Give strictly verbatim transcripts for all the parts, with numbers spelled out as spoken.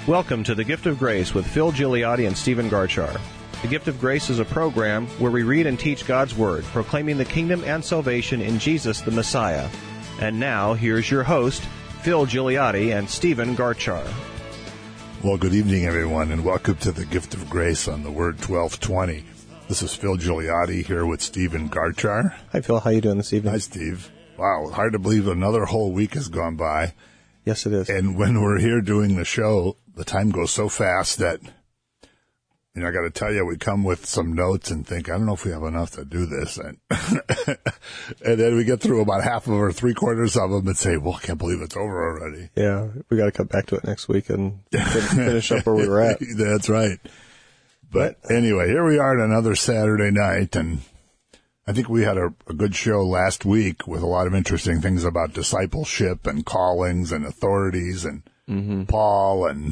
Welcome to The Gift of Grace with Phil Gigliotti and Stephen Garchar. The Gift of Grace is a program where we read and teach God's Word, proclaiming the kingdom and salvation in Jesus the Messiah. And now, here's your host, Phil Gigliotti and Stephen Garchar. Well, good evening, everyone, and welcome to The Gift of Grace on the Word twelve twenty. This is Phil Gigliotti here with Stephen Garchar. Hi, Phil. How you doing this evening? Hi, Steve. Wow, hard to believe another whole week has gone by. Yes, it is. And when we're here doing the show, the time goes so fast that, you know, I got to tell you, we come with some notes and think, I don't know if we have enough to do this. And, and then we get through about half of or three quarters of them and say, well, I can't believe it's over already. Yeah, we got to come back to it next week and finish up where we were at. That's right. But anyway, here we are on another Saturday night, and I think we had a, a good show last week with a lot of interesting things about discipleship and callings and authorities and mm-hmm. Paul and...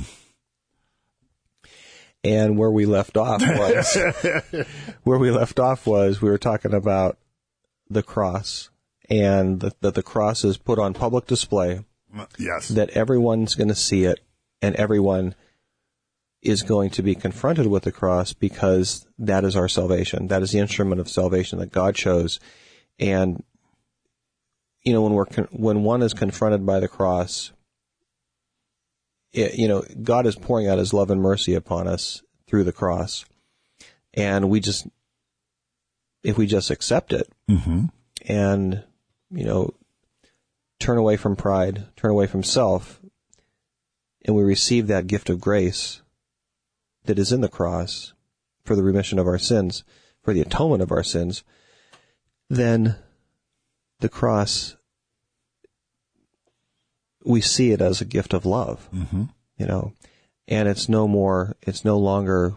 And where we left off was, where we left off was we were talking about the cross and that the, the cross is put on public display. Yes. That everyone's going to see it and everyone is going to be confronted with the cross because that is our salvation. That is the instrument of salvation that God chose. And, you know, when we're, con- when one is confronted by the cross, it, you know, God is pouring out his love and mercy upon us through the cross. And we just, if we just accept it mm-hmm. and, you know, turn away from pride, turn away from self, and we receive that gift of grace that is in the cross for the remission of our sins, for the atonement of our sins, then the cross, we see it as a gift of love, mm-hmm. you know, and it's no more, it's no longer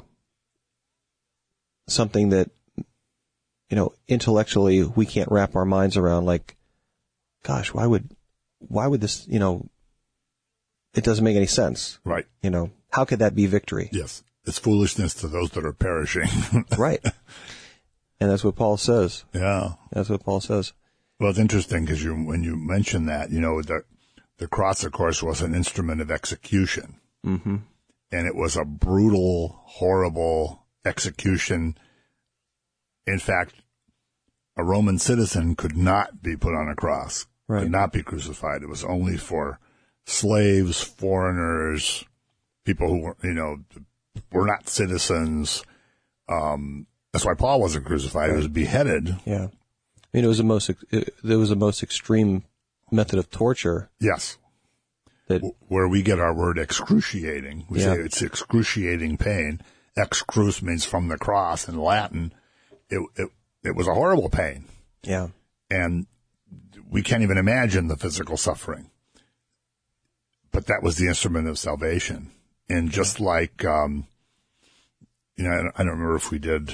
something that, you know, intellectually we can't wrap our minds around, like, gosh, why would, why would this, you know, it doesn't make any sense. Right. You know, how could that be victory? Yes. It's foolishness to those that are perishing. Right. And that's what Paul says. Yeah. That's what Paul says. Well, it's interesting because you, when you mention that, you know, the, the cross, of course, was an instrument of execution. Mm-hmm. And it was a brutal, horrible execution. In fact, a Roman citizen could not be put on a cross, right. could not be crucified. It was only for slaves, foreigners, people who were, you know, were not citizens. Um, that's why Paul wasn't crucified. Right. He was beheaded. Yeah. I mean, it was the most, it, there was the most extreme method of torture. Yes. That, w- where we get our word excruciating. We yeah. say it's excruciating pain. Excruce means from the cross in Latin. It, it, it was a horrible pain. Yeah. And we can't even imagine the physical suffering. But that was the instrument of salvation. And just like, um, you know, I don't remember if we did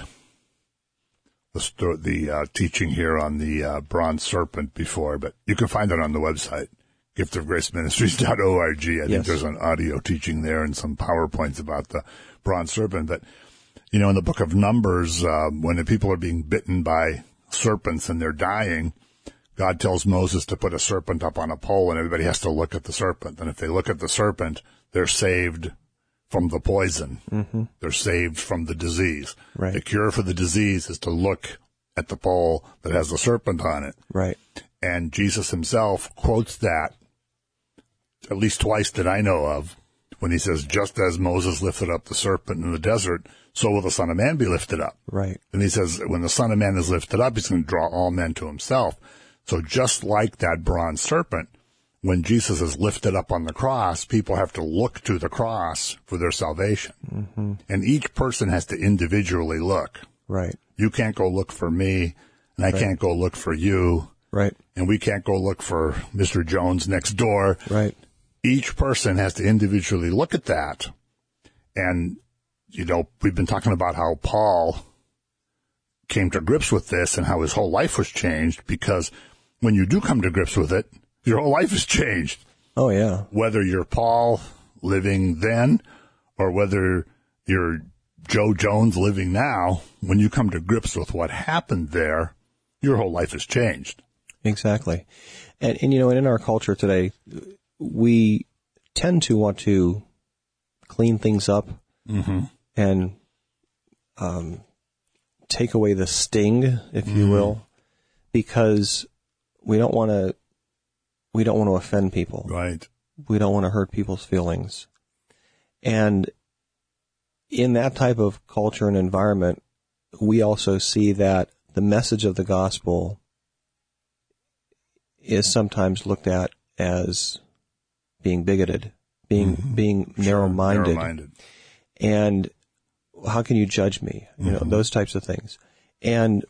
the sto- the uh, teaching here on the uh, bronze serpent before, but you can find it on the website, gift of grace ministries dot org. I yes. think there's an audio teaching there and some PowerPoints about the bronze serpent. But, you know, in the book of Numbers, uh, when the people are being bitten by serpents and they're dying, God tells Moses to put a serpent up on a pole and everybody has to look at the serpent. And if they look at the serpent, they're saved from the poison. Mm-hmm. They're saved from the disease. Right. The cure for the disease is to look at the pole that has the serpent on it. Right. And Jesus himself quotes that at least twice that I know of when he says, just as Moses lifted up the serpent in the desert, so will the Son of Man be lifted up. Right. And he says, when the Son of Man is lifted up, he's going to draw all men to himself. So just like that bronze serpent, when Jesus is lifted up on the cross, people have to look to the cross for their salvation. Mm-hmm. And each person has to individually look. Right. You can't go look for me, and I right. can't go look for you. Right. And we can't go look for Mister Jones next door. Right. Each person has to individually look at that. And, you know, we've been talking about how Paul came to grips with this and how his whole life was changed, because when you do come to grips with it, your whole life is changed. Oh, yeah. Whether you're Paul living then or whether you're Joe Jones living now, when you come to grips with what happened there, your whole life has changed. Exactly. And, and you know, in our culture today, we tend to want to clean things up Mm-hmm. and um, take away the sting, if you Mhm. will, because we don't want to. We don't want to offend people. Right. We don't want to hurt people's feelings. And in that type of culture and environment, we also see that the message of the gospel is sometimes looked at as being bigoted, being Mhm. being Sure. narrow-minded. Narrow-minded. And how can you judge me? You know, Mhm. those types of things. And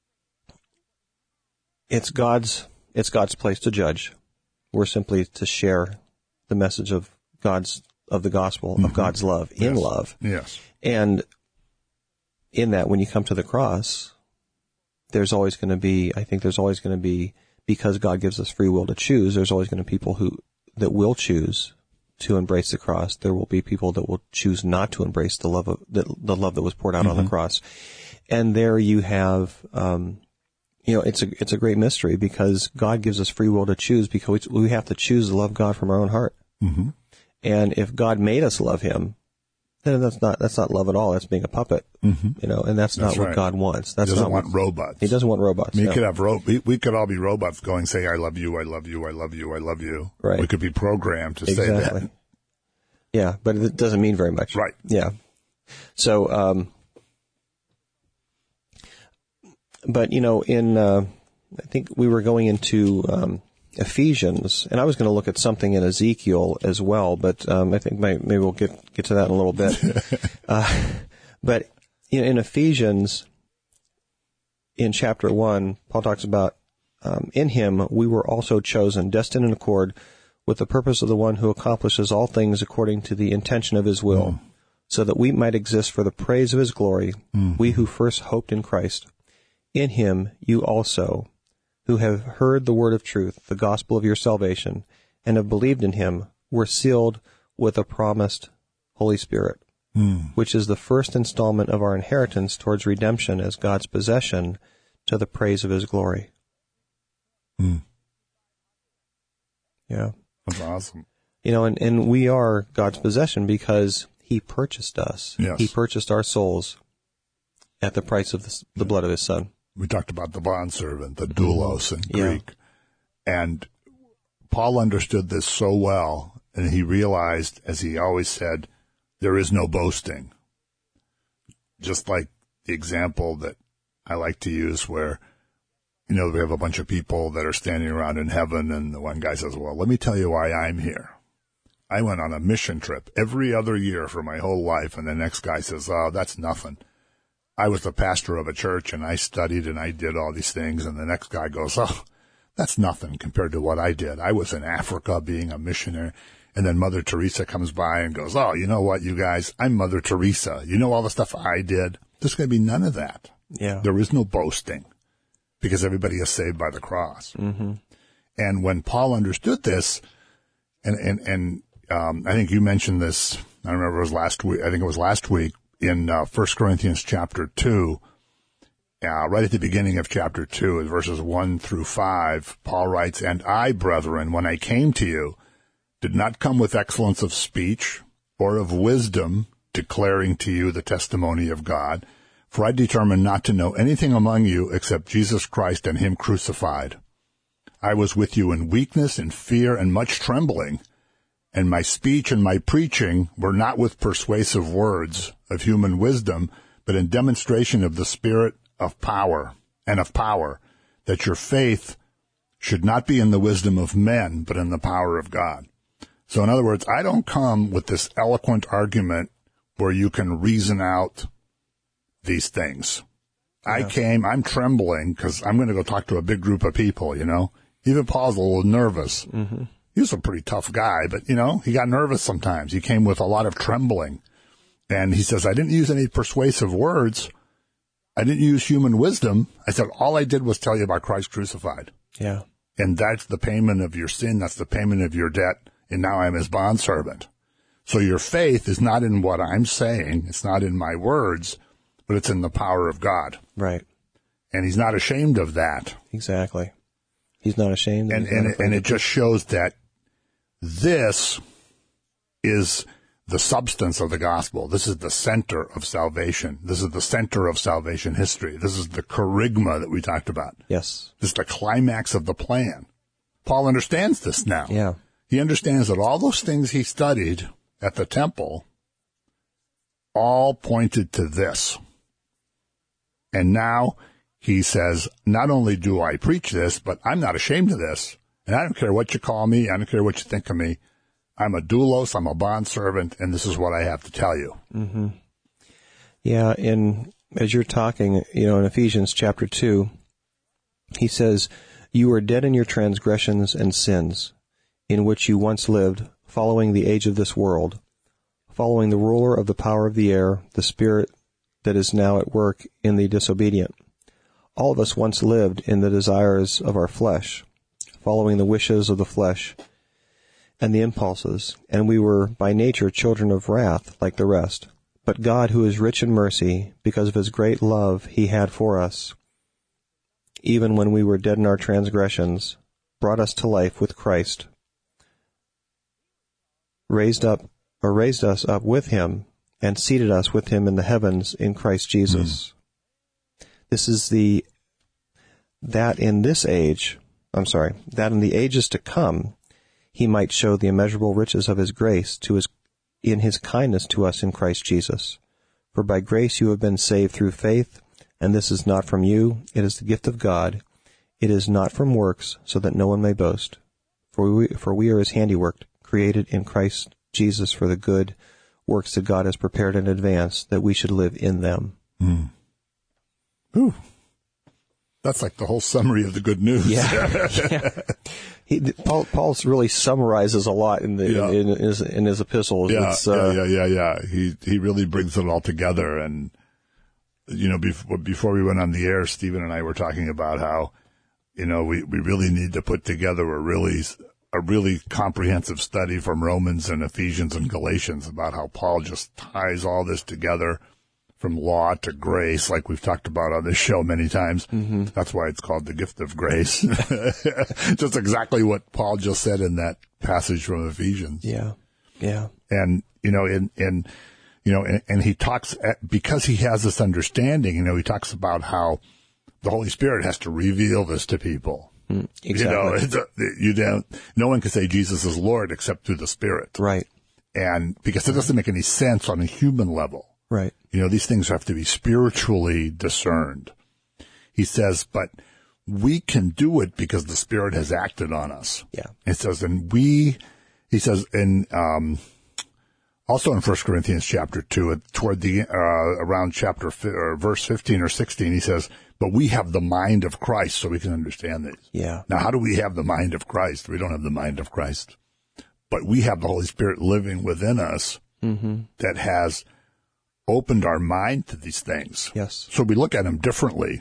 it's God's it's God's place to judge. We're simply to share the message of God's of the gospel, Mhm. of God's love, in Yes. love. Yes. And in that, when you come to the cross, there's always going to be, I think there's always going to be, because God gives us free will to choose, there's always going to be people who, that will choose to embrace the cross. There will be people that will choose not to embrace the love of, the, the love that was poured out Mm-hmm. on the cross. And there you have, um, you know, it's a, it's a great mystery because God gives us free will to choose because we have to choose to love God from our own heart. Mm-hmm. And if God made us love Him, then that's not, that's not love at all. That's being a puppet, Mm-hmm. you know, and that's, That's not what right. God wants. He That's doesn't not want what, robots. He doesn't want robots. We no. could have ro- we, we could all be robots going, say, I love you, I love you, I love you, I love you. Right. We could be programmed to say Exactly. that. Yeah, but it doesn't mean very much. Right. Yeah. So, um, but you know, in, uh, I think we were going into, um, Ephesians, and I was going to look at something in Ezekiel as well, but, um, I think maybe, maybe we'll get, get to that in a little bit. uh, but in, in Ephesians, in chapter one, Paul talks about, um, in him we were also chosen, destined in accord with the purpose of the one who accomplishes all things according to the intention of his will, mm. so that we might exist for the praise of his glory, mm. we who first hoped in Christ. In him you also, who have heard the word of truth, the gospel of your salvation, and have believed in him, were sealed with a promised Holy Spirit, mm. which is the first installment of our inheritance towards redemption as God's possession to the praise of his glory. Mm. Yeah. That's awesome. You know, and, and we are God's possession because he purchased us. Yes. He purchased our souls at the price of the, the blood of his son. We talked about the bondservant, the doulos in Yeah. Greek. And Paul understood this so well, and he realized, as he always said, there is no boasting. Just like the example that I like to use where, you know, we have a bunch of people that are standing around in heaven, and the one guy says, well, let me tell you why I'm here. I went on a mission trip every other year for my whole life, and the next guy says, oh, that's nothing. I was the pastor of a church, and I studied, and I did all these things, and the next guy goes, oh, that's nothing compared to what I did. I was in Africa being a missionary, and then Mother Teresa comes by and goes, oh, you know what, you guys, I'm Mother Teresa. You know all the stuff I did? There's going to be none of that. Yeah. There is no boasting. Because everybody is saved by the cross. Mm-hmm. And when Paul understood this, and, and, and, um, I think you mentioned this, I don't remember it was last week, I think it was last week in, uh, First Corinthians chapter two, uh, right at the beginning of chapter two, in verses one through five, Paul writes, and I, brethren, when I came to you, did not come with excellence of speech or of wisdom, declaring to you the testimony of God. For I determined not to know anything among you except Jesus Christ and him crucified. I was with you in weakness, in fear, and much trembling, and my speech and my preaching were not with persuasive words of human wisdom, but in demonstration of the Spirit of power and of power, that your faith should not be in the wisdom of men, but in the power of God. So in other words, I don't come with this eloquent argument where you can reason out these things. Yeah. I came, I'm trembling because I'm going to go talk to a big group of people, you know. Even Paul's a little nervous. Mm-hmm. He was a pretty tough guy, but, you know, he got nervous sometimes. He came with a lot of trembling. And he says, I didn't use any persuasive words. I didn't use human wisdom. I said, all I did was tell you about Christ crucified. Yeah. And that's the payment of your sin. That's the payment of your debt. And now I'm his bondservant. So your faith is not in what I'm saying. It's not in my words, but it's in the power of God. Right. And he's not ashamed of that. Exactly. He's not ashamed. And and, and it just shows that this is the substance of the gospel. This is the center of salvation. This is the center of salvation history. This is the kerygma that we talked about. Yes. This is the climax of the plan. Paul understands this now. Yeah. He understands that all those things he studied at the temple all pointed to this. And now he says, not only do I preach this, but I'm not ashamed of this. And I don't care what you call me. I don't care what you think of me. I'm a doulos. I'm a bondservant. And this is what I have to tell you. Mm-hmm. Yeah. And as you're talking, you know, in Ephesians chapter two, he says, you were dead in your transgressions and sins, in which you once lived, following the age of this world, following the ruler of the power of the air, the spirit that is now at work in the disobedient. All of us once lived in the desires of our flesh, following the wishes of the flesh and the impulses, and we were by nature children of wrath like the rest. But God, who is rich in mercy, because of his great love he had for us, even when we were dead in our transgressions, brought us to life with Christ, raised up or raised us up with him, and seated us with him in the heavens in Christ Jesus. Mm. This is the, that in this age, I'm sorry, that in the ages to come, he might show the immeasurable riches of his grace to his, in his kindness to us in Christ Jesus. For by grace you have been saved through faith, and this is not from you, it is the gift of God. It is not from works, so that no one may boast. For we, for we are his handiwork, created in Christ Jesus for the good works that God has prepared in advance, that we should live in them. Mm. Ooh. That's like the whole summary of the good news. Yeah. yeah. He, Paul Paul's really summarizes a lot in the yeah. in, in, his, in his epistles. Yeah, it's, uh, yeah, yeah, yeah, yeah. He he really brings it all together. And you know, before before we went on the air, Stephen and I were talking about how you know we, we really need to put together a really a really comprehensive study from Romans and Ephesians and Galatians about how Paul just ties all this together. From law to grace, like we've talked about on this show many times. Mm-hmm. That's why it's called the gift of grace. Just exactly what Paul just said in that passage from Ephesians. Yeah, yeah. And, you know, in, in, you know, and, and he talks, at, because he has this understanding, you know, he talks about how the Holy Spirit has to reveal this to people. Mm, exactly. You know, you don't, no one can say Jesus is Lord except through the Spirit. Right. And because it doesn't make any sense on a human level. Right. You know, these things have to be spiritually discerned. He says, but we can do it because the Spirit has acted on us. Yeah. It says, and we, he says in, um, also in First Corinthians chapter two, toward the, uh, around chapter, or verse fifteen or sixteen, he says, but we have the mind of Christ so we can understand this. Yeah. Now, how do we have the mind of Christ? We don't have the mind of Christ, but we have the Holy Spirit living within us mm-hmm. that has opened our mind to these things. Yes. So we look at them differently.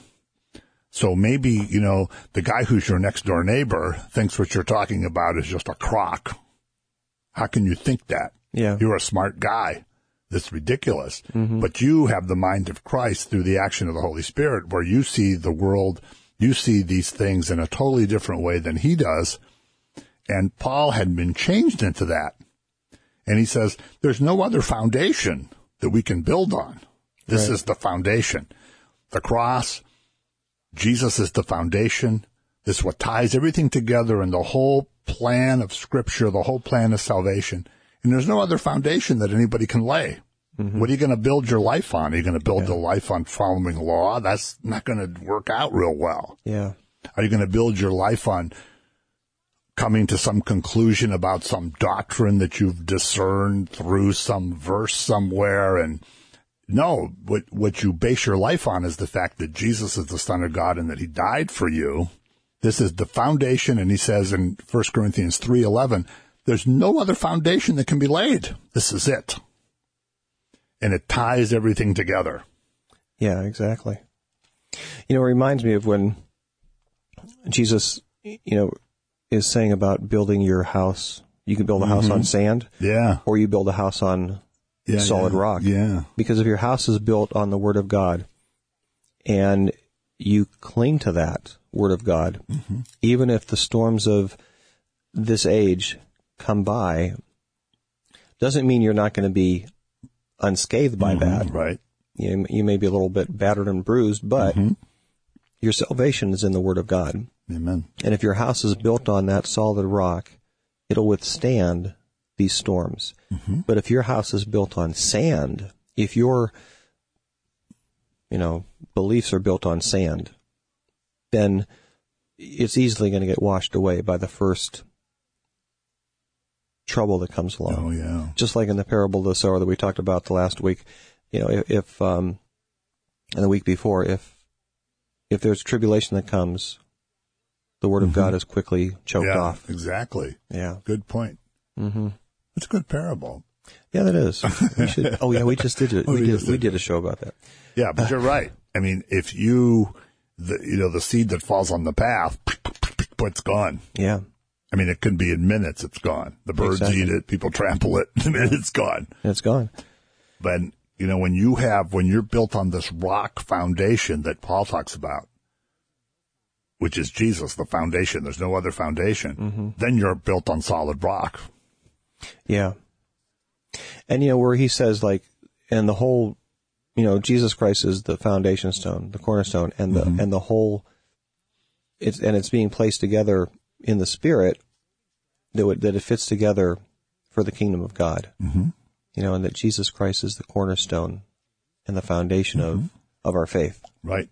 So maybe, you know, the guy who's your next door neighbor thinks what you're talking about is just a crock. How can you think that? Yeah. You're a smart guy. That's ridiculous. Mm-hmm. But you have the mind of Christ through the action of the Holy Spirit, where you see the world, you see these things in a totally different way than he does. And Paul had been changed into that. And he says, there's no other foundation that we can build on. This right. is the foundation. The cross, Jesus is the foundation. This is what ties everything together in the whole plan of Scripture, the whole plan of salvation. And there's no other foundation that anybody can lay. Mm-hmm. What are you going to build your life on? Are you going to build yeah. the life on following law? That's not going to work out real well. Yeah. Are you going to build your life on coming to some conclusion about some doctrine that you've discerned through some verse somewhere? And no, what, what you base your life on is the fact that Jesus is the Son of God and that he died for you. This is the foundation. And he says in First Corinthians three eleven, there's no other foundation that can be laid. This is it. And it ties everything together. Yeah, exactly. You know, it reminds me of when Jesus, you know, is saying about building your house. You can build a house mm-hmm. on sand. Yeah. Or you build a house on yeah, solid yeah, rock. Yeah. Because if your house is built on the Word of God and you cling to that Word of God, mm-hmm. even if the storms of this age come by, Doesn't mean you're not going to be unscathed by Mm-hmm, that. right. You, you may be a little bit battered and bruised, but Mm-hmm. your salvation is in the Word of God. Amen. And if your house is built on that solid rock, it'll withstand these storms. Mm-hmm. But if your house is built on sand, if your, you know, beliefs are built on sand, then it's easily going to get washed away by the first trouble that comes along. Oh, yeah. Just like in the parable of the sower that we talked about the last week, you know, if, if um, and the week before, if if there's tribulation that comes, the word of Mm-hmm. God is quickly choked Yeah, off. exactly. Yeah. Good point. Mm-hmm. It's a good parable. Yeah, that is. We should. Oh, yeah, we just did it. Oh, we we did. just We did did a show about that. Yeah, but you're right. I mean, if you, the, you know, the seed that falls on the path, it's gone. Yeah. I mean, it can be in minutes, it's gone. The birds Exactly. eat it, people trample it, and it's gone. And it's gone. But, you know, when you have, when you're built on this rock foundation that Paul talks about, which is Jesus, the foundation, there's no other foundation, Mm-hmm. then you're built on solid rock. Yeah. And, you know, where he says, like, and the whole, you know, Jesus Christ is the foundation stone, the cornerstone, and the, Mm-hmm. and the whole, it's, and it's being placed together in the Spirit that, it, that it fits together for the kingdom of God. Mm-hmm. You know, and that Jesus Christ is the cornerstone and the foundation Mm-hmm. of, of our faith. Right.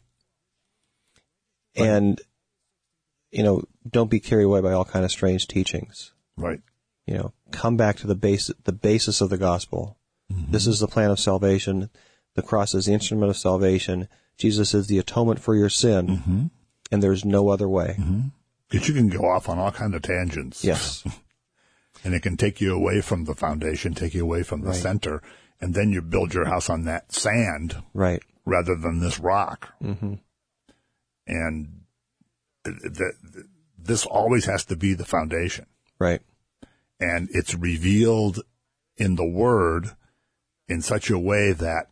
And, you know, don't be carried away by all kind of strange teachings. Right. You know, come back to the base, the basis of the gospel. Mm-hmm. This is the plan of salvation. The cross is the instrument of salvation. Jesus is the atonement for your sin, Mm-hmm. and there's no other way. Mm-hmm. Because you can go off on all kinds of tangents. Yes. And it can take you away from the foundation, take you away from the Right. center, and then you build your house on that sand Right. rather than this rock. Mm-hmm. And th- th- this always has to be the foundation. Right. And it's revealed in the Word in such a way that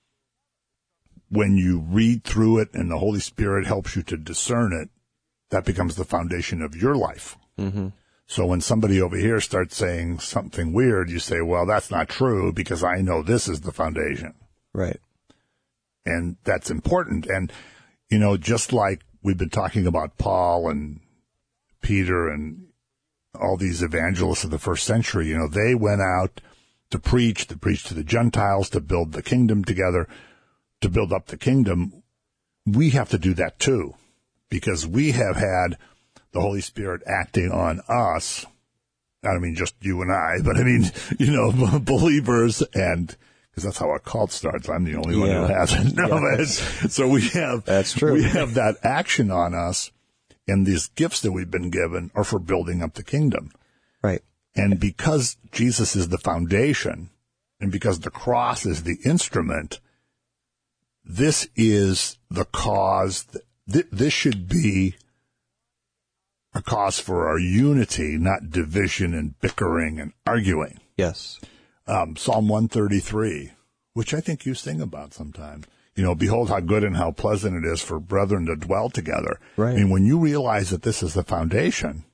when you read through it and the Holy Spirit helps you to discern it, that becomes the foundation of your life. Mm-hmm. So when somebody over here starts saying something weird, you say, well, that's not true because I know this is the foundation. Right. And that's important. And, you know, just like we've been talking about Paul and Peter and all these evangelists of the first century, you know, they went out to preach, to preach to the Gentiles, to build the kingdom together, to build up the kingdom. We have to do that too, because we have had the Holy Spirit acting on us. I don't mean just you and I, but I mean, you know, believers, and because that's how a cult starts. I'm the only one Yeah. who hasn't. No, Yeah, but that's- so we have, That's true. we have that action on us, and these gifts that we've been given are for building up the kingdom. Right. And because Jesus is the foundation, and because the cross is the instrument, this is the cause. Th- this should be a cause for our unity, not division and bickering and arguing. Yes. Um, Psalm one thirty-three, which I think you sing about sometime. You know, behold how good and how pleasant it is for brethren to dwell together. Right. And when you realize that this is the foundation,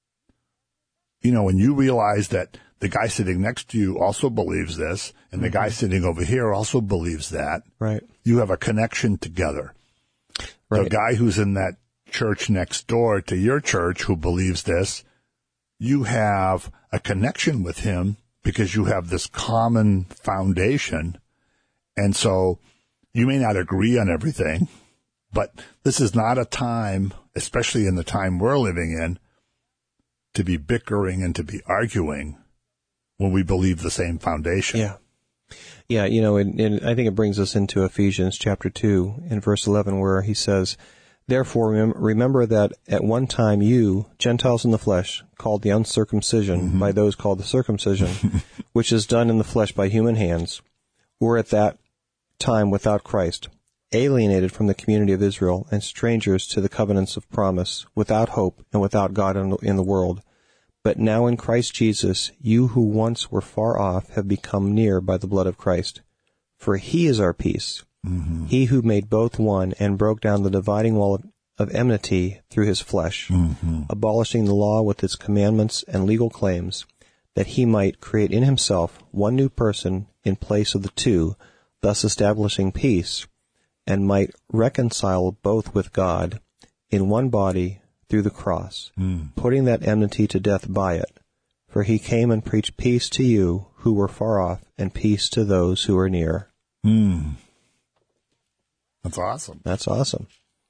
you know, when you realize that the guy sitting next to you also believes this, and the guy sitting over here also believes that, Right. you have a connection together. Right. The guy who's in that church next door to your church who believes this, you have a connection with him because you have this common foundation. And so you may not agree on everything, but this is not a time, especially in the time we're living in, to be bickering and to be arguing when we believe the same foundation. Yeah. Yeah, you know, and, and I think it brings us into Ephesians chapter two in verse eleven where he says, therefore remem- remember that at one time you, Gentiles in the flesh, called the uncircumcision Mm-hmm. by those called the circumcision, which is done in the flesh by human hands, were at that time without Christ, alienated from the community of Israel and strangers to the covenants of promise, without hope and without God in the, in the world. But now in Christ Jesus, you who once were far off have become near by the blood of Christ. For he is our peace, mm-hmm. he who made both one and broke down the dividing wall of, of enmity through his flesh, mm-hmm. abolishing the law with its commandments and legal claims, that he might create in himself one new person in place of the two, thus establishing peace, and might reconcile both with God in one body through the cross, mm. putting that enmity to death by it. For he came and preached peace to you who were far off, and peace to those who are near. Mm. That's awesome. That's awesome.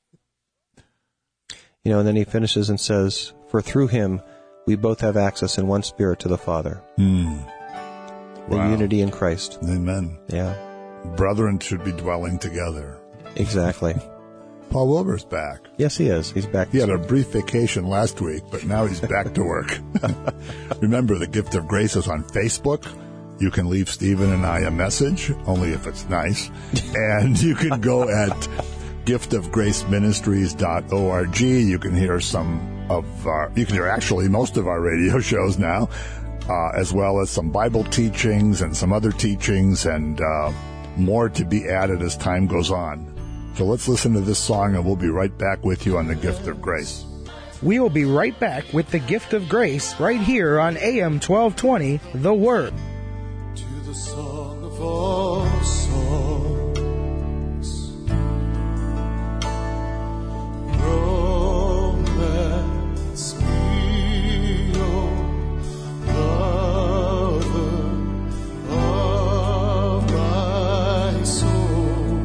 You know, and then he finishes and says, for through him we both have access in one spirit to the Father. Mm. The Wow. unity in Christ. Amen. Yeah. Brethren should be dwelling together. Exactly. Paul Wilbur's back. Yes, he is. He's back. He had a brief vacation last week, but now he's back to work. Remember, the Gift of Grace is on Facebook. You can leave Stephen and I a message, only if it's nice. And you can go at gift of grace ministries dot org. You can hear some of our, you can hear actually most of our radio shows now, uh, as well as some Bible teachings and some other teachings and uh, more to be added as time goes on. So let's listen to this song and we'll be right back with you on the Gift of Grace. We will be right back with the Gift of Grace right here on A M twelve twenty, The Word. To the song of all songs, romance me, O lover of my soul.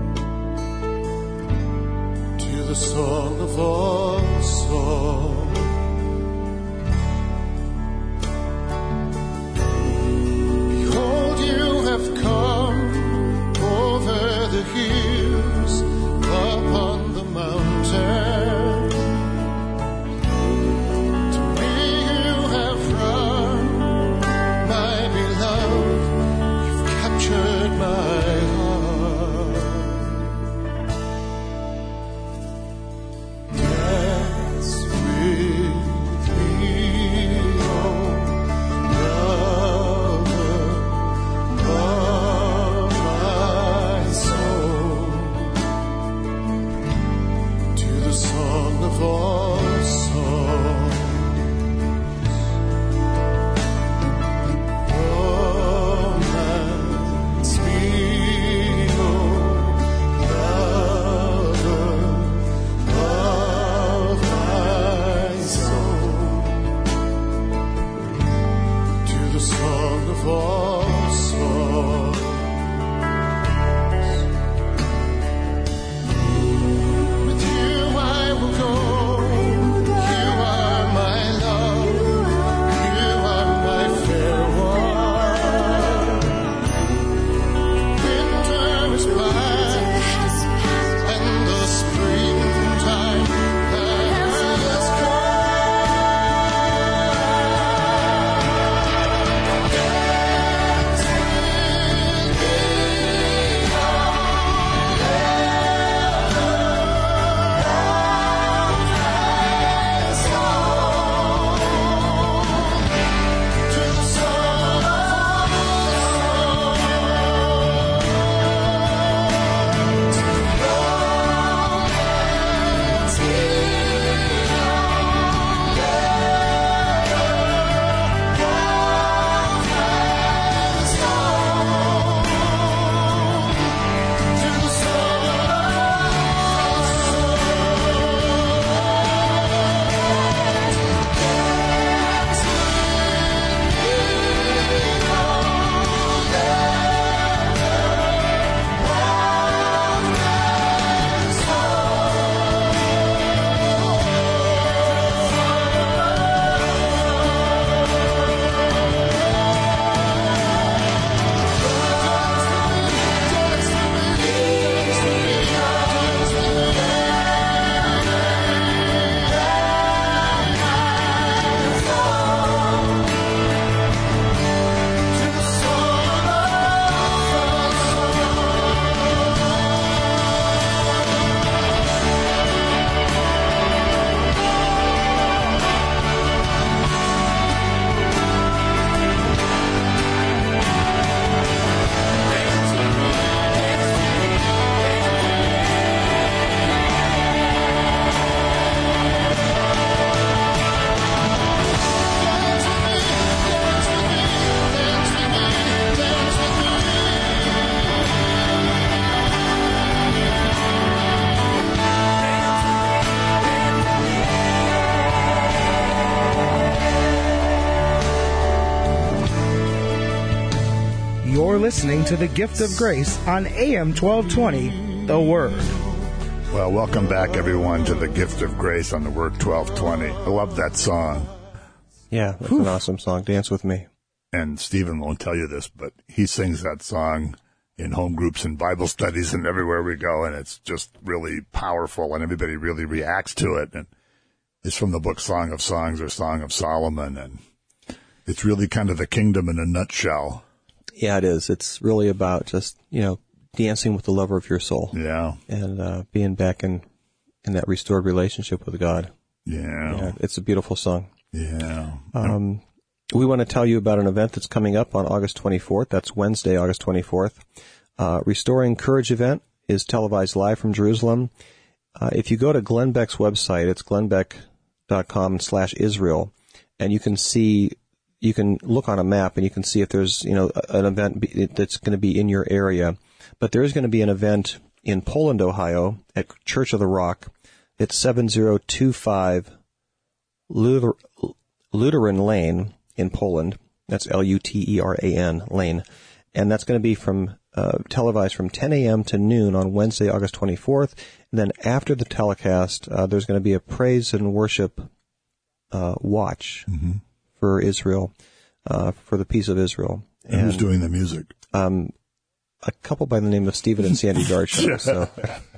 To the song of all songs, You're listening to The Gift of Grace on A M twelve twenty, The Word. Well, welcome back, everyone, to The Gift of Grace on the Word twelve twenty. I love that song. Yeah, that's Whew. an awesome song. Dance with me. And Stephen won't tell you this, but he sings that song in home groups and Bible studies and everywhere we go, and it's just really powerful, and everybody really reacts to it. And it's from the book Song of Songs or Song of Solomon, and it's really kind of the kingdom in a nutshell. Yeah, it is. It's really about just, you know, dancing with the lover of your soul. Yeah. And uh, being back in, in that restored relationship with God. Yeah. Yeah, it's a beautiful song. Yeah. Um, we want to tell you about an event that's coming up on August twenty-fourth. That's Wednesday, August twenty-fourth. Uh, Restoring Courage event is televised live from Jerusalem. Uh, if you go to Glenn Beck's website, it's glennbeck.com slash Israel, and you can see, you can look on a map and you can see if there's, you know, an event be, that's going to be in your area. But there is going to be an event in Poland, Ohio, at Church of the Rock. It's seven oh two five Luther, Lutheran Lane in Poland. That's L U T E R A N, Lane. And that's going to be from uh, televised from ten a.m. to noon on Wednesday, August twenty-fourth. And then after the telecast, uh, there's going to be a praise and worship uh, watch mm-hmm. for Israel, uh, for the peace of Israel. And, and who's doing the music? Um, a couple by the name of Stephen and Sandy Garshaw. So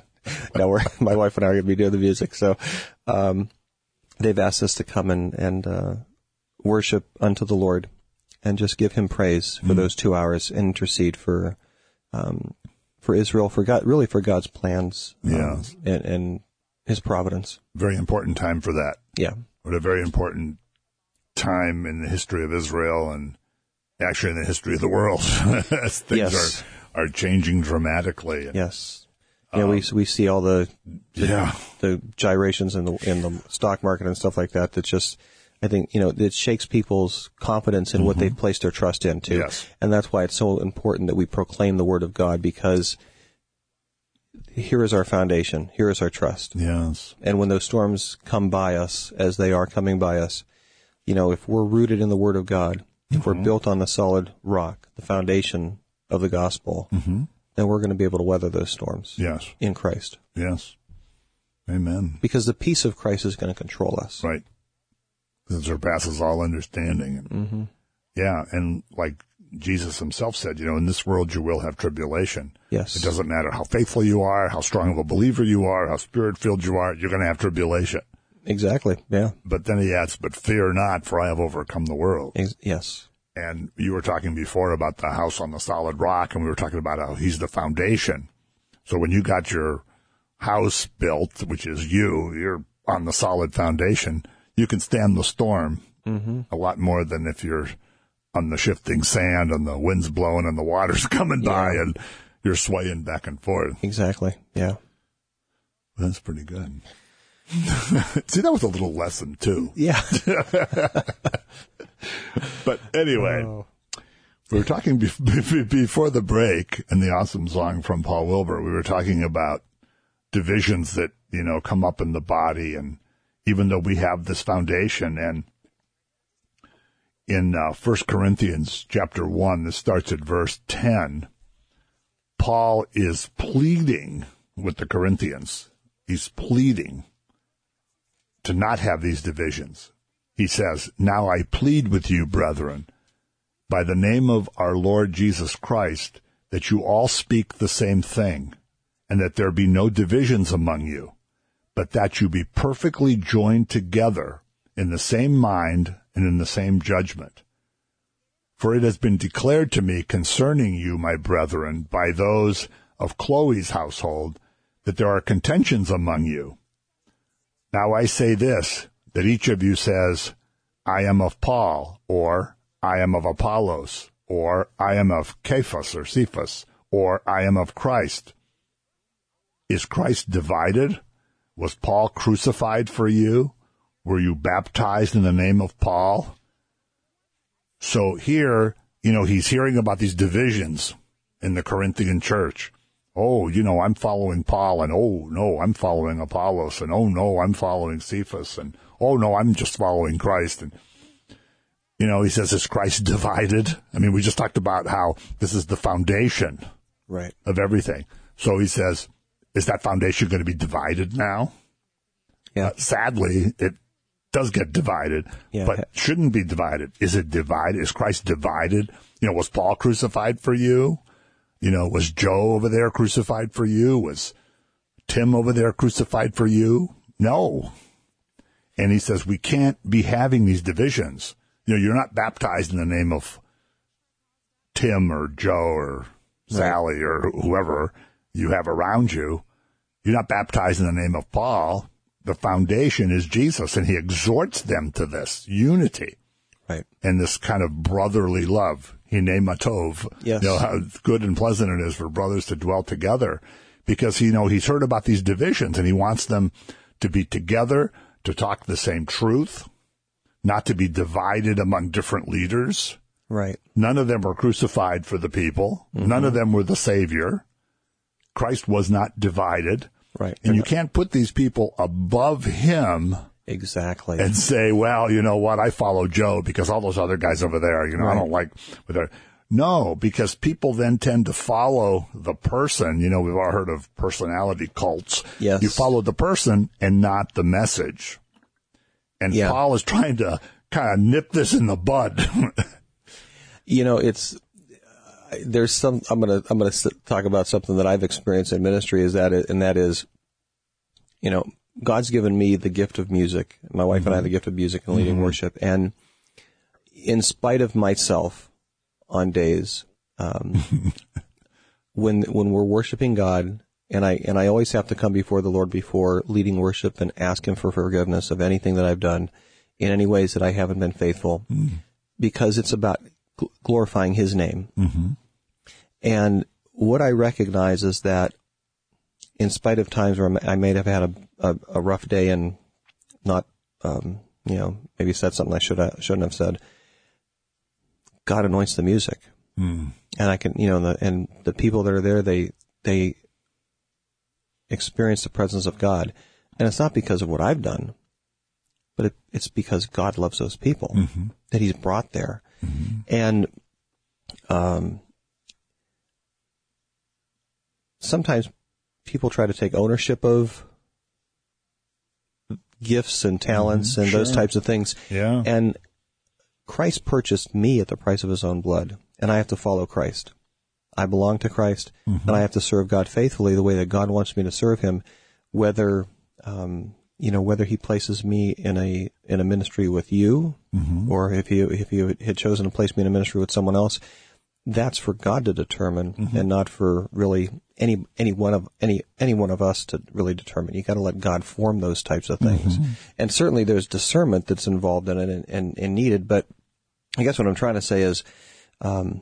now we're, my wife and I are going to be doing the music. So um, they've asked us to come and, and uh, worship unto the Lord and just give him praise for mm. those two hours and intercede for um, for Israel, for God, really for God's plans um, yeah. and, and his providence. Very important time for that. Yeah. What a very important time in the history of Israel and actually in the history of the world. As things yes. are, are changing dramatically. And, yes. Yeah, um, we we see all the, the yeah the gyrations in the in the stock market and stuff like that. That just, I think, you know, it shakes people's confidence in mm-hmm. what they've placed their trust into. Yes. And that's why it's so important that we proclaim the word of God, because here is our foundation. Here is our trust. Yes. And when those storms come by us, as they are coming by us, you know, if we're rooted in the word of God, if mm-hmm. we're built on the solid rock, the foundation of the gospel, mm-hmm. then we're going to be able to weather those storms. Yes. In Christ. Yes. Amen. Because the peace of Christ is going to control us. Right. That surpasses all understanding. Mm-hmm. Yeah, and like Jesus himself said, you know, in this world you will have tribulation. Yes. It doesn't matter how faithful you are, how strong of a believer you are, how spirit-filled you are, you're going to have tribulation. Exactly, yeah. But then he adds, but fear not, for I have overcome the world. Ex- yes. And you were talking before about the house on the solid rock, and we were talking about how he's the foundation. So when you got your house built, which is you, you're on the solid foundation, you can stand the storm mm-hmm. a lot more than if you're on the shifting sand and the wind's blowing and the water's coming yeah. by and you're swaying back and forth. Exactly, yeah. That's pretty good. See, that was a little lesson, too. Yeah. But anyway, oh. we were talking be- be- before the break in the awesome song from Paul Wilbur, we were talking about divisions that, you know, come up in the body, and even though we have this foundation, and in uh, First Corinthians chapter one, this starts at verse ten, Paul is pleading with the Corinthians. He's pleading to not have these divisions. He says, "Now I plead with you, brethren, by the name of our Lord Jesus Christ, that you all speak the same thing, and that there be no divisions among you, but that you be perfectly joined together in the same mind and in the same judgment. For it has been declared to me concerning you, my brethren, by those of Chloe's household, that there are contentions among you. Now I say this, that each of you says, I am of Paul, or I am of Apollos, or I am of Cephas or Cephas, or I am of Christ. Is Christ divided? Was Paul crucified for you? Were you baptized in the name of Paul?" So here, you know, he's hearing about these divisions in the Corinthian church. Oh, you know, I'm following Paul, and oh, no, I'm following Apollos, and oh, no, I'm following Cephas, and oh, no, I'm just following Christ. And You know, he says, is Christ divided? I mean, we just talked about how this is the foundation Right. of everything. So he says, is that foundation going to be divided now? Yeah. Uh, sadly, it does get divided, Yeah. but shouldn't be divided. Is it divided? Is Christ divided? You know, was Paul crucified for you? You know, was Joe over there crucified for you? Was Tim over there crucified for you? No. And he says, we can't be having these divisions. You know, you're not baptized in the name of Tim or Joe or Sally or whoever you have around you. You're not baptized in the name of Paul. The foundation is Jesus, and he exhorts them to this unity. Right. And this kind of brotherly love. Hine matov. Yes. You know, how good and pleasant it is for brothers to dwell together. Because, you know, he's heard about these divisions, and he wants them to be together, to talk the same truth, not to be divided among different leaders. Right. None of them were crucified for the people. Mm-hmm. None of them were the Savior. Christ was not divided. Right. And you can't put these people above him. Exactly. And say, well, you know what, I follow Joe because all those other guys over there, you know, right. I don't like what they're. No, because people then tend to follow the person. You know, we've all heard of personality cults. Yes. You follow the person and not the message. And yeah. Paul is trying to kind of nip this in the bud. You know, it's, there's some, I'm going to, I'm going to talk about something that I've experienced in ministry is that, and that is, you know, God's given me the gift of music. My wife mm-hmm. and I have the gift of music and leading mm-hmm. worship. And in spite of myself on days, um, when, when we're worshiping God, and I, and I always have to come before the Lord before leading worship and ask him for forgiveness of anything that I've done in any ways that I haven't been faithful mm-hmm. because it's about glorifying his name. Mm-hmm. And what I recognize is that in spite of times where I may have had a, a, a rough day and not, um, you know, maybe said something I should have, shouldn't have said, God anoints the music. Mm. And I can, you know, the, and the people that are there, they, they experience the presence of God. And it's not because of what I've done, but it, it's because God loves those people mm-hmm. that he's brought there. Mm-hmm. And, um, sometimes people try to take ownership of gifts and talents mm-hmm. and sure. those types of things. Yeah. And Christ purchased me at the price of his own blood, and I have to follow Christ. I belong to Christ, mm-hmm. and I have to serve God faithfully the way that God wants me to serve him, whether, um, you know, whether he places me in a, in a ministry with you, mm-hmm. or if he, if he had chosen to place me in a ministry with someone else, that's for God to determine mm-hmm. and not for really any, any one of, any, any one of us to really determine. You gotta let God form those types of things. Mm-hmm. And certainly there's discernment that's involved in it and, and, and needed, but I guess what I'm trying to say is, um,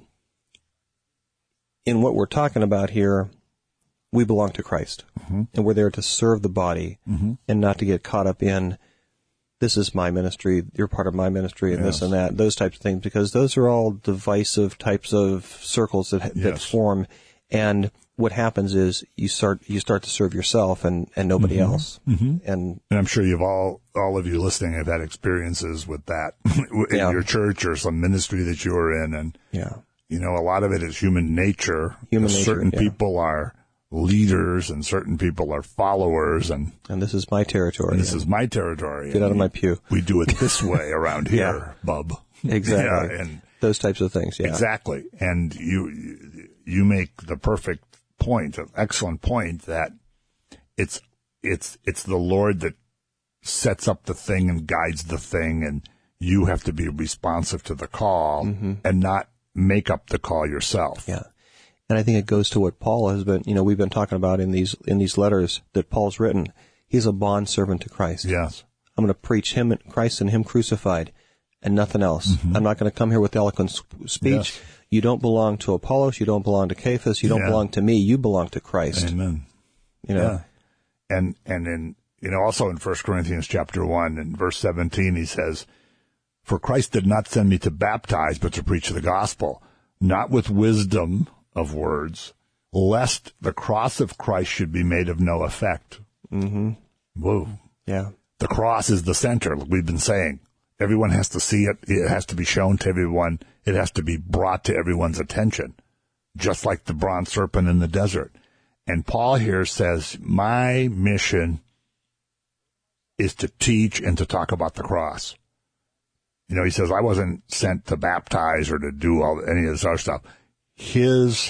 in what we're talking about here, we belong to Christ, mm-hmm. and we're there to serve the body mm-hmm. and not to get caught up in, this is my ministry, you're part of my ministry, and yes. this and that, those types of things, because those are all divisive types of circles that, that yes. form. And what happens is you start, you start to serve yourself and, and nobody mm-hmm. else. Mm-hmm. And, and I'm sure you've all, all of you listening have had experiences with that in yeah. your church or some ministry that you were in. And, yeah. you know, a lot of it is human nature. Human nature, certain yeah. people are leaders and certain people are followers, and and this is my territory. This is my territory. Get out of my pew. We do it this way around here, yeah. bub. Exactly. Yeah, and those types of things. Yeah. Exactly. And you you make the perfect point, an excellent point, that it's it's it's the Lord that sets up the thing and guides the thing, and you have to be responsive to the call mm-hmm. and not make up the call yourself. Yeah. And I think it goes to what Paul has been, you know, we've been talking about in these, in these letters that Paul's written. He's a bond servant to Christ. Yes. I'm going to preach him, Christ and him crucified and nothing else. Mm-hmm. I'm not going to come here with eloquent speech. Yes. You don't belong to Apollos. You don't belong to Cephas. You don't yeah. belong to me. You belong to Christ. Amen. You know, yeah. and, and in, you know, also in First Corinthians chapter one and verse seventeen, he says, "For Christ did not send me to baptize, but to preach the gospel, not with wisdom of words, lest the cross of Christ should be made of no effect." Mm-hmm. Whoa. Yeah. The cross is the center, like we've been saying. Everyone has to see it. It has to be shown to everyone. It has to be brought to everyone's attention, just like the bronze serpent in the desert. And Paul here says, my mission is to teach and to talk about the cross. You know, he says, I wasn't sent to baptize or to do all any of this other stuff. His,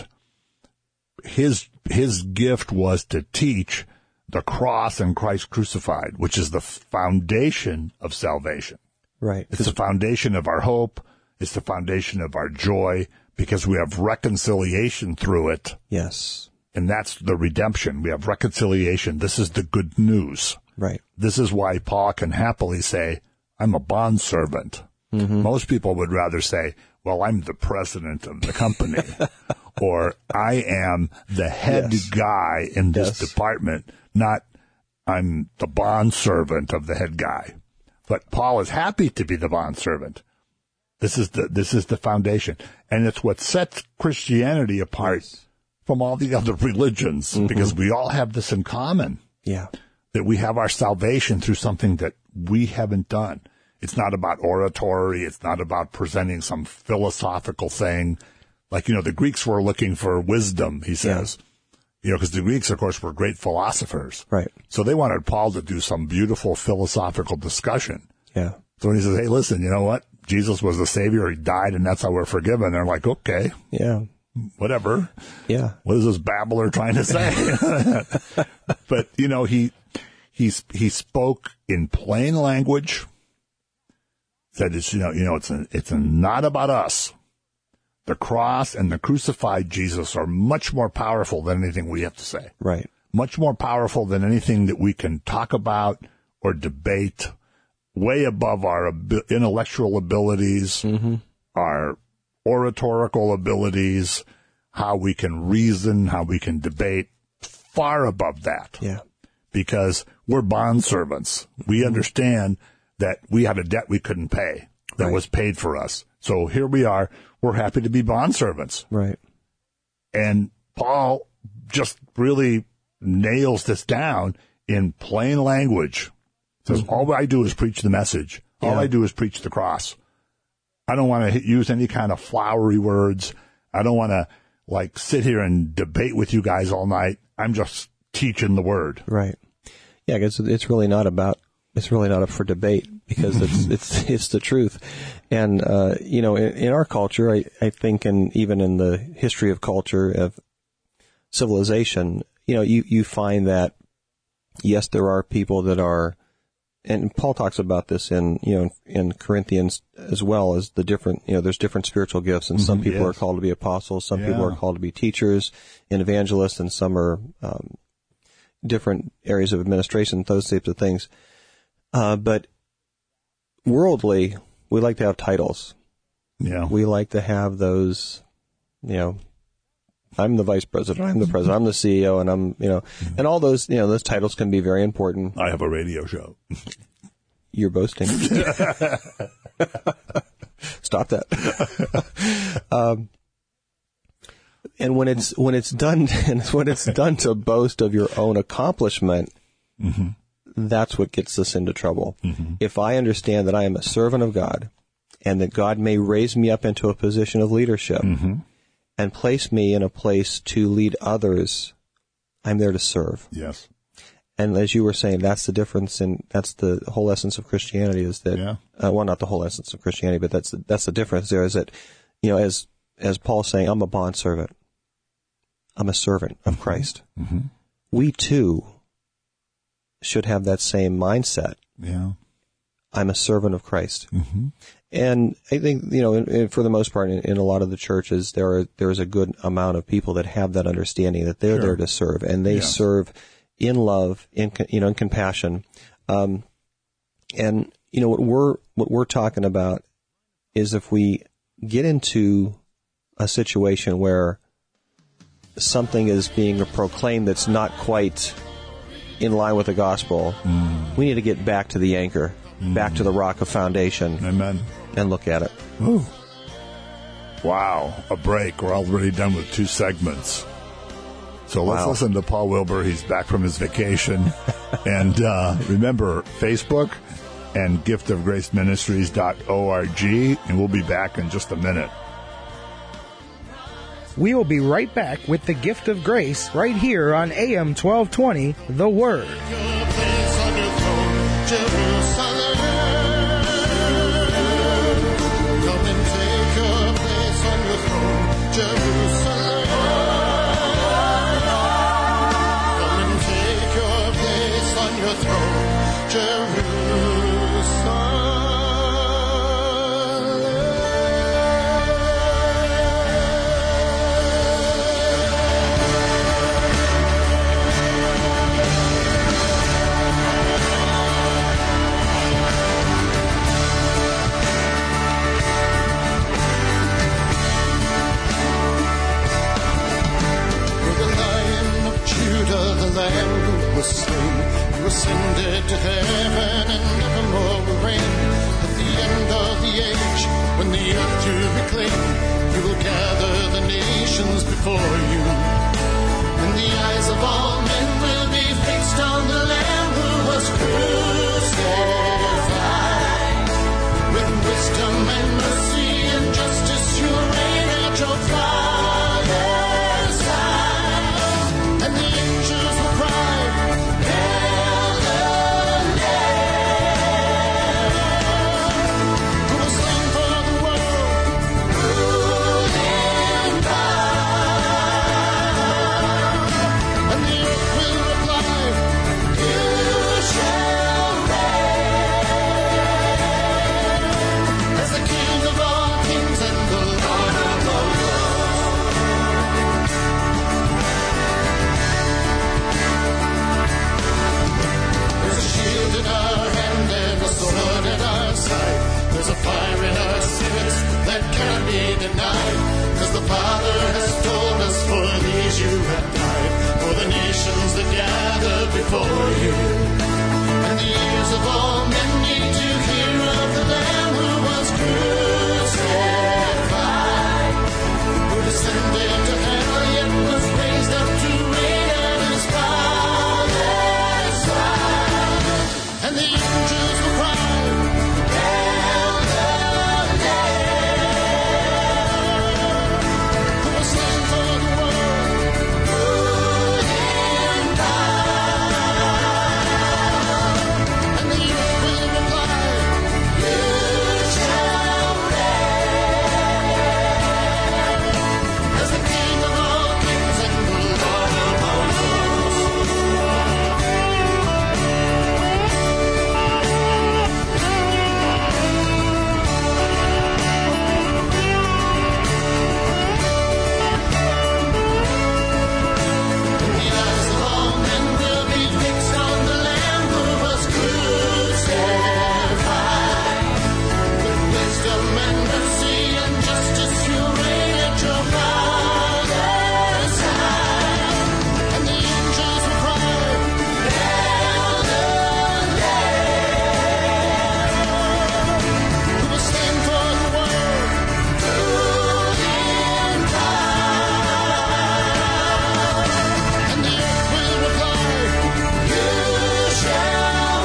his, his gift was to teach the cross and Christ crucified, which is the foundation of salvation. Right. It's the foundation of our hope. It's the foundation of our joy, because we have reconciliation through it. Yes. And that's the redemption. We have reconciliation. This is the good news. Right. This is why Paul can happily say, I'm a bondservant. Mm-hmm. Most people would rather say, well, I'm the president of the company, or I am the head yes. guy in this yes. department, not I'm the bondservant of the head guy. But Paul is happy to be the bondservant. This is the this is the foundation, and it's what sets Christianity apart yes. from all the other religions, mm-hmm. because we all have this in common. Yeah, that we have our salvation through something that we haven't done. It's not about oratory. It's not about presenting some philosophical thing. Like, you know, the Greeks were looking for wisdom, he says. Yeah. You know, because the Greeks, of course, were great philosophers. Right. So they wanted Paul to do some beautiful philosophical discussion. Yeah. So when he says, hey, listen, you know what? Jesus was the Savior. He died, and that's how we're forgiven. They're like, okay. Yeah. Whatever. Yeah. What is this babbler trying to say? But, you know, he, he, he spoke in plain language. Said it's, you know, you know, it's a, it's a, not about us. The cross and the crucified Jesus are much more powerful than anything we have to say. Right. Much more powerful than anything that we can talk about or debate. Way above our ab- intellectual abilities, mm-hmm. our oratorical abilities, how we can reason, how we can debate. Far above that. Yeah. Because we're bondservants. We mm-hmm. understand that we had a debt we couldn't pay that right. was paid for us. So here we are. We're happy to be bondservants. Right. And Paul just really nails this down in plain language. Says, mm-hmm. all I do is preach the message. All yeah. I do is preach the cross. I don't want to use any kind of flowery words. I don't want to, like, sit here and debate with you guys all night. I'm just teaching the word. Right. Yeah, because it's really not about, it's really not up for debate, because it's, it's, it's the truth. And, uh, you know, in, in our culture, I, I think, and even in the history of culture, of civilization, you know, you, you find that, yes, there are people that are, and Paul talks about this in, you know, in Corinthians as well, as the different, you know, there's different spiritual gifts, and some people yes. are called to be apostles, some yeah. people are called to be teachers and evangelists, and some are, um, different areas of administration, those types of things. Uh, but worldly, we like to have titles. Yeah. We like to have those, you know, I'm the vice president, I'm the president, I'm the C E O, and I'm, you know, and all those, you know, those titles can be very important. I have a radio show. You're boasting. Stop that. um, and when it's, when it's done, and when it's done to boast of your own accomplishment, mm-hmm. that's what gets us into trouble. Mm-hmm. If I understand that I am a servant of God, and that God may raise me up into a position of leadership, mm-hmm. and place me in a place to lead others, I'm there to serve. Yes. And as you were saying, that's the difference, and that's the whole essence of Christianity, is that, yeah. uh, well, not the whole essence of Christianity, but that's the, that's the difference there, is that, you know, as, as Paul's saying, I'm a bondservant. I'm a servant of Christ. Mm-hmm. We too should have that same mindset. Yeah. I'm a servant of Christ. Mm-hmm. And I think, you know, in, in, for the most part, in, in a lot of the churches, there are, there's a good amount of people that have that understanding that they're sure. there to serve, and they yes. serve in love, in, you know, in compassion. Um, and, you know, what we're, what we're talking about is if we get into a situation where something is being proclaimed that's not quite in line with the gospel, mm. we need to get back to the anchor, mm. back to the rock of foundation. Amen. And look at it. Ooh. Wow. A break. We're already done with two segments. So let's wow. listen to Paul Wilbur. He's back from his vacation. And uh, remember, Facebook and gift of grace ministries dot org, and we'll be back in just a minute. We will be right back with the Gift of Grace right here on A M twelve twenty, The Word. Your place on your throne, Jerusalem. Come and take your place on your throne, Jerusalem. Come and take your place on your throne, Jerusalem. The Lamb who was slain, who ascended to heaven and nevermore will reign. At the end of the age, when the earth to be clean, you will gather the nations before you. And the eyes of all men will be fixed on the Lamb who was crucified. With wisdom and mercy and justice you reign at your Father's side. And the angels will cry, Hail the Lamb, who was slain for the world, ruling God. And the earth will reply, You shall reign as the King of all kings and the Lord of all lords. There's a shield in our hand and a sword at our side. There's a fire in our spirits that cannot be denied. Cause the Father has told us, for these you have died, for the nations that gather before you. And the ears of all men need to hear of the Lamb who was crucified, who descended to hell yet was raised up to reign at his Father's side. And the angels will cry, Hail the Lamb, who was slain for the world, ruling God. And the earth will reply, You shall reign as the King of all kings and the Lord of all lords. And the eyes of all men will be fixed on the Lamb who was crucified. With wisdom and mercy and justice you reign at your Father's side. And the angels will cry, Hail the Lamb, who was slain for the world, ruling God. And the earth will reply, You shall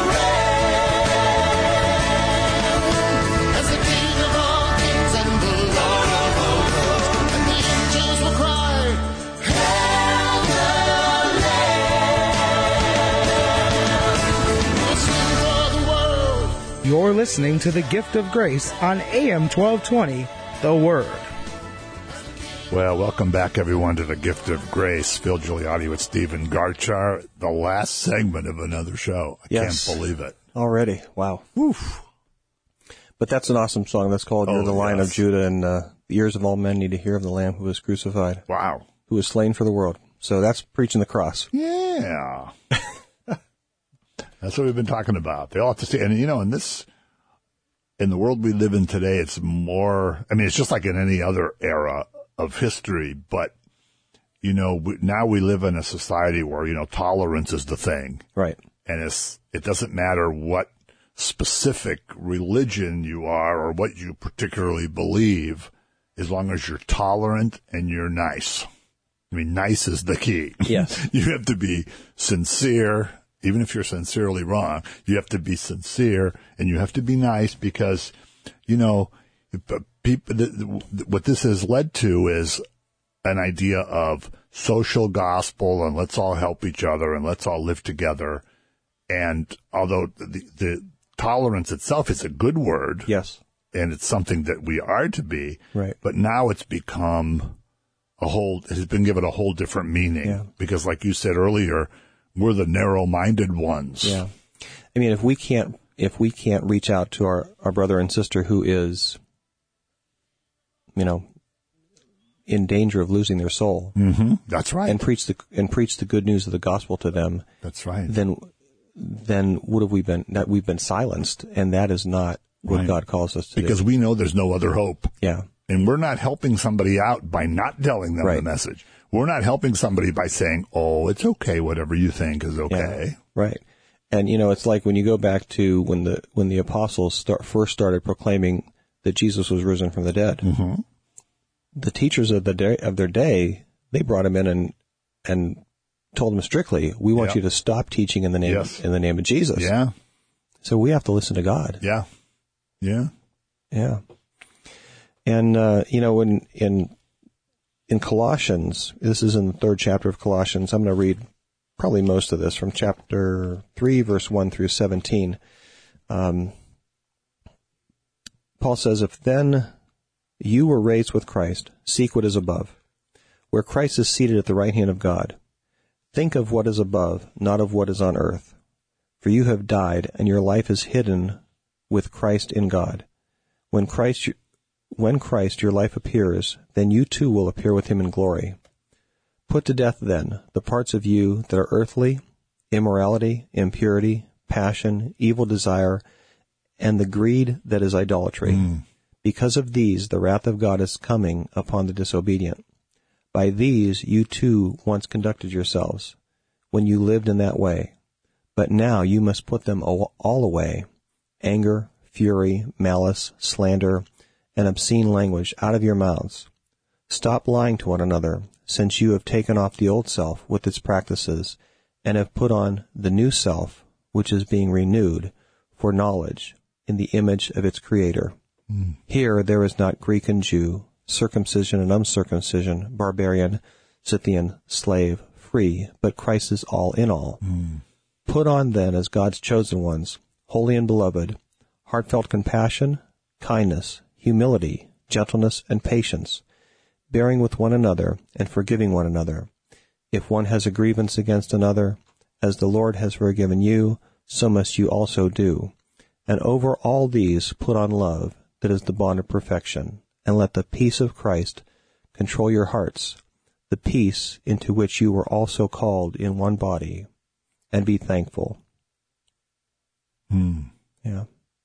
reign as the King of all kings and the Lord of all lords. And the angels will cry, Hail the Lamb, who was slain for the world. You're listening to the Gift of Grace on A M twelve twenty, The Word. Well, welcome back, everyone, to the Gift of Grace. Phil Gigliotti with Stephen Garchar, the last segment of another show. I Yes. can't believe it. Already. Wow. Oof. But that's an awesome song. That's called You're Oh, the Lion yes. of Judah, and uh, the ears of all men need to hear of the Lamb who was crucified, Wow. who was slain for the world. So that's preaching the cross. Yeah. That's what we've been talking about. They all have to see. And, you know, in this, in the world we live in today, it's more, I mean, it's just like in any other era of history, but, you know, we, now we live in a society where, you know, tolerance is the thing. Right. And it's, it doesn't matter what specific religion you are or what you particularly believe, as long as you're tolerant and you're nice. I mean, nice is the key. Yes. You have to be sincere Even if you're sincerely wrong, you have to be sincere and you have to be nice because, you know, people, what this has led to is an idea of social gospel and let's all help each other and let's all live together. And although the, the tolerance itself is a good word. Yes. And it's something that we are to be. Right. But now it's become a whole, it has been given a whole different meaning. Yeah. Because like you said earlier, we're the narrow-minded ones. Yeah. I mean, if we can't, if we can't reach out to our, our brother and sister who is, you know, in danger of losing their soul. Mm-hmm. That's right. And preach the, and preach the good news of the gospel to them. That's right. Then, then what have we been, that we've been silenced, and that is not what Right. God calls us to because do. we know there's no other hope. Yeah. And we're not helping somebody out by not telling them Right. the message. We're not helping somebody by saying, oh, it's okay, whatever you think is okay. Yeah, right. And, you know, it's like when you go back to when the when the apostles start, first started proclaiming that Jesus was risen from the dead. Mm-hmm. The teachers of the day, of their day, they brought him in and and told him strictly, we want Yeah. you to stop teaching in the name Yes. in the name of Jesus. Yeah. So we have to listen to God. Yeah. Yeah. Yeah. And, uh, you know, in, in, in Colossians, this is in the third chapter of Colossians. I'm going to read probably most of this from chapter three, verse one through seventeen. Um, Paul says, if then you were raised with Christ, seek what is above, where Christ is seated at the right hand of God. Think of what is above, not of what is on earth. For you have died, and your life is hidden with Christ in God. When Christ, when Christ your life appears, then you too will appear with him in glory. Put to death then the parts of you that are earthly, immorality, impurity, passion, evil desire, and the greed that is idolatry. Mm. Because of these the wrath of God is coming upon the disobedient. By these you too once conducted yourselves, when you lived in that way. But now you must put them all away, anger, fury, malice, slander, and obscene language out of your mouths. Stop lying to one another, since you have taken off the old self with its practices, and have put on the new self, which is being renewed for knowledge in the image of its Creator. Mm. Here there is not Greek and Jew, circumcision and uncircumcision, barbarian, Scythian, slave, free, but Christ is all in all. Mm. Put on then as God's chosen ones, holy and beloved, heartfelt compassion, kindness, humility, gentleness, and patience, bearing with one another and forgiving one another. If one has a grievance against another, as the Lord has forgiven you, so must you also do. And over all these put on love, that is the bond of perfection, and let the peace of Christ control your hearts, the peace into which you were also called in one body, and be thankful. Hmm. Yeah.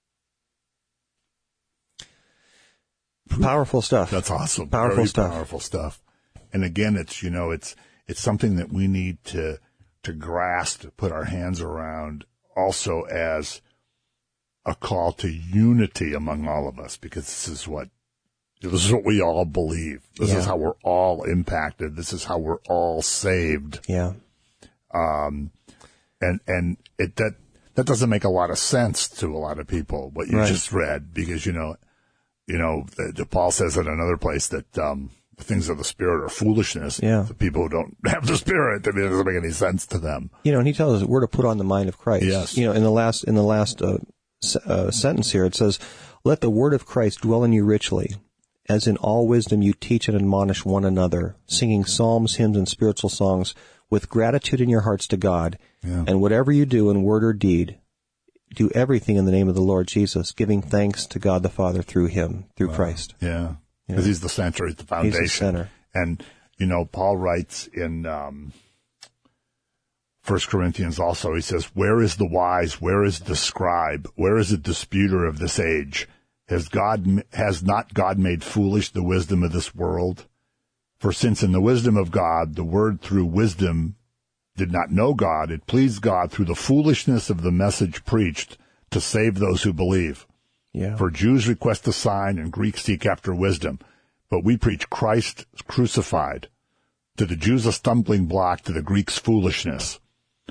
Powerful stuff. That's awesome. Powerful Very stuff. Powerful stuff. And again, it's, you know, it's, it's something that we need to, to grasp, to put our hands around also as a call to unity among all of us, because this is what, this is what we all believe. This Yeah. is how we're all impacted. This is how we're all saved. Yeah. Um, and, and it, that, that doesn't make a lot of sense to a lot of people, what you Right. just read, because, you know, you know, the, Paul says in another place that, um, the things of the Spirit are foolishness. Yeah. The people who don't have the Spirit, I mean, it doesn't make any sense to them. You know, and he tells us we're to put on the mind of Christ. Yes. You know, in the last, in the last, uh, s- uh, sentence here, it says, let the word of Christ dwell in you richly, as in all wisdom you teach and admonish one another, singing psalms, hymns, and spiritual songs with gratitude in your hearts to God. Yeah. And whatever you do in word or deed, do everything in the name of the Lord Jesus, giving thanks to God the Father through him, through Wow. Christ. Yeah. Because Yeah. he's the center, he's the foundation. He's the center. And, you know, Paul writes in, um, First Corinthians also, he says, where is the wise? Where is the scribe? Where is the disputer of this age? Has God, has not God made foolish the wisdom of this world? For since in the wisdom of God, the word through wisdom did not know God, it pleased God through the foolishness of the message preached to save those who believe. Yeah. For Jews request a sign and Greeks seek after wisdom, but we preach Christ crucified. To the Jews a stumbling block, to the Greeks foolishness.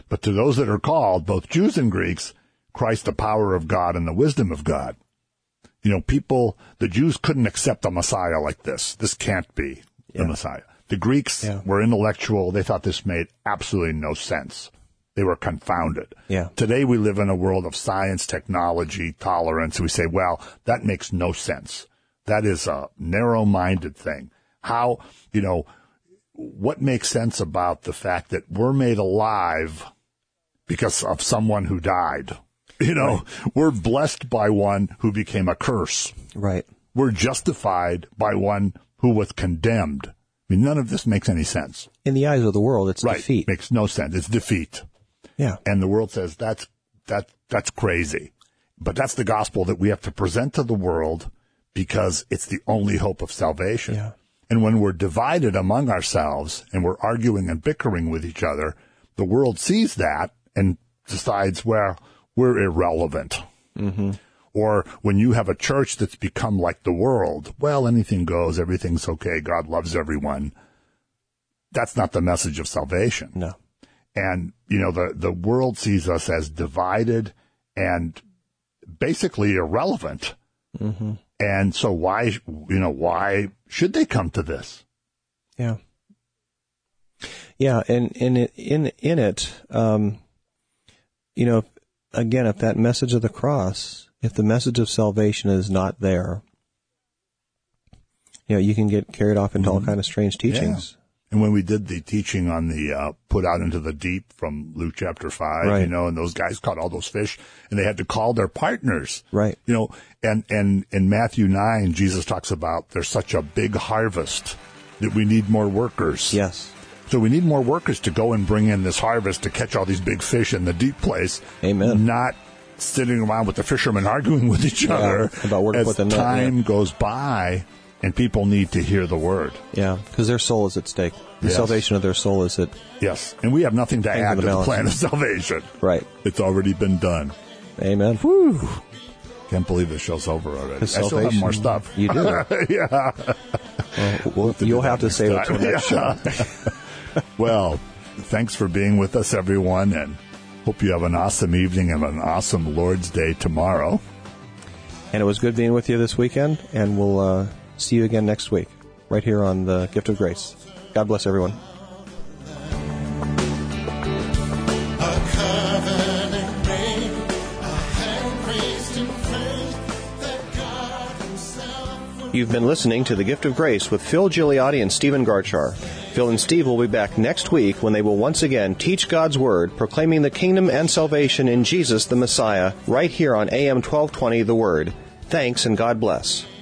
But to those that are called, both Jews and Greeks, Christ the power of God and the wisdom of God. You know, people, the Jews couldn't accept a Messiah like this. This can't be the Yeah. Messiah. The Greeks Yeah. were intellectual. They thought this made absolutely no sense. They were confounded. Yeah. Today we live in a world of science, technology, tolerance. We say, well, that makes no sense. That is a narrow-minded thing. How, you know, what makes sense about the fact that we're made alive because of someone who died? You know, right. We're blessed by one who became a curse. Right. We're justified by one who was condemned. I mean, none of this makes any sense. In the eyes of the world, it's right. defeat. Makes no sense. It's defeat. Yeah. And the world says that's that that's crazy. But that's the gospel that we have to present to the world because it's the only hope of salvation. Yeah. And when we're divided among ourselves and we're arguing and bickering with each other, the world sees that and decides, well, we're irrelevant. Mm-hmm. Or when you have a church that's become like the world, well, anything goes, everything's okay, God loves everyone. That's not the message of salvation. No. And, you know, the, the world sees us as divided and basically irrelevant. Mm-hmm. And so why, you know, why should they come to this? Yeah. Yeah. And in it, in, in it, um, you know, again, if that message of the cross, if the message of salvation is not there, you know, you can get carried off into mm-hmm. all kind of strange teachings. Yeah. And when we did the teaching on the uh, put out into the deep from Luke chapter five, right. you know, and those guys caught all those fish and they had to call their partners. Right. You know, and, and in Matthew nine, Jesus talks about there's such a big harvest that we need more workers. Yes. So we need more workers to go and bring in this harvest to catch all these big fish in the deep place. Amen. Not sitting around with the fishermen arguing with each yeah, other about where to as put the net, time yeah. goes by and people need to hear the word. Yeah, because their soul is at stake. The yes. salvation of their soul is at Yes, and we have nothing to add the to the balance. plan of salvation. Right. It's already been done. Amen. Whew. Can't believe the show's over already. I still have more stuff. You do. yeah. Well, we'll, you'll have to save it till next yeah. show. Well, thanks for being with us, everyone, and hope you have an awesome evening and an awesome Lord's Day tomorrow. And it was good being with you this weekend, and we'll uh, see you again next week, right here on the Gift of Grace. God bless everyone. You've been listening to The Gift of Grace with Phil Gigliotti and Stephen Garchar. Phil and Steve will be back next week when they will once again teach God's Word, proclaiming the kingdom and salvation in Jesus the Messiah, right here on A M twelve twenty The Word. Thanks and God bless.